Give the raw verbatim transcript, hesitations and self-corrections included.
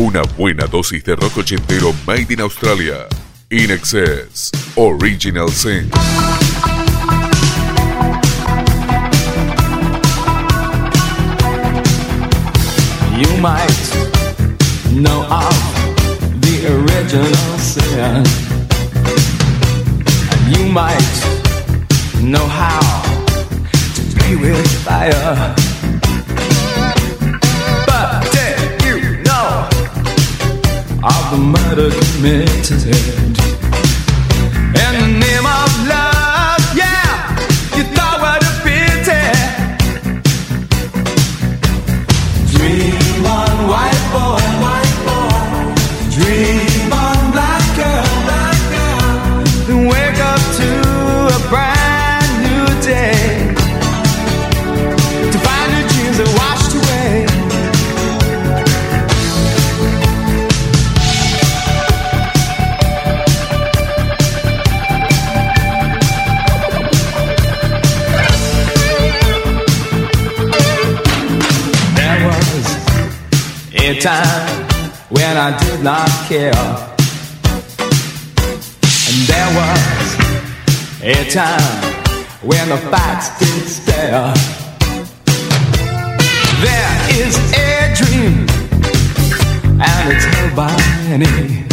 Una buena dosis de rock ochentero made in Australia. In Excess Original Sin. You might know of the original sin, and you might know how to play with fire. But did you know of the murder committed in the name of love? Yeah, you thought what a pity. Dream on, white boy, white boy. Dream on, black girl, black girl. Then wake up to a brand new day, to find your dreams are washed away. There was a time when I did not care, and there was a time when the facts did stare. There is a dream, and it's held by many.